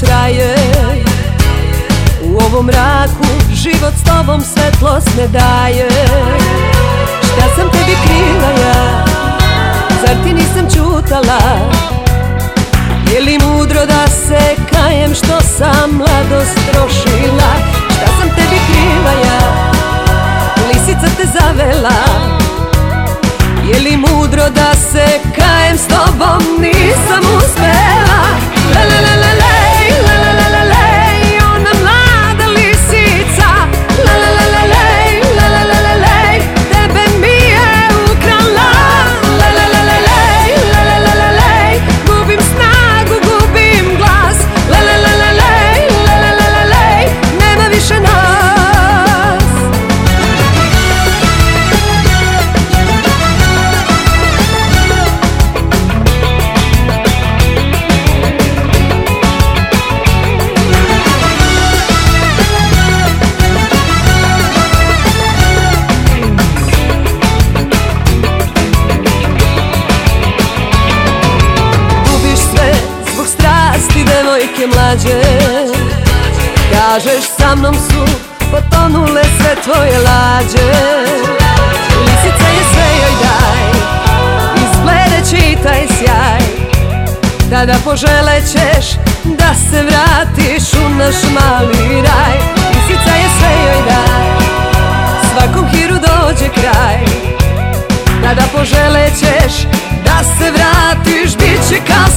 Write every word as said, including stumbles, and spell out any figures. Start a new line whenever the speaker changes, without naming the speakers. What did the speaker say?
traje. U ovom mraku život s tobom svetlost ne daje. Šta sam tebi krila ja, zar ti nisam čutala? Je li mudro da se kajem što sam mladost trošila? Šta sam tebi krila ja, lisica te zavela. Je li mudro da se kajem, s tobom nisam uspela? Le le le le lej, le le le le lej, ona mlada lisica. Le le le le lej, le le le le lej, tebe mi je ukrala. Le le le le lej, le le le le lej, gubim snagu, gubim glas. Le le le le lej, le le le le lej, nema više nas. Devojke mlađe, kažeš sa mnom su potonule sve tvoje lađe. Lisica je sve joj daj, izgledeći taj sjaj. Tada poželećeš da se vratiš u naš mali raj. Lisica je sve joj daj, svakom hiru dođe kraj. Tada poželećeš da se vratiš, bit će kao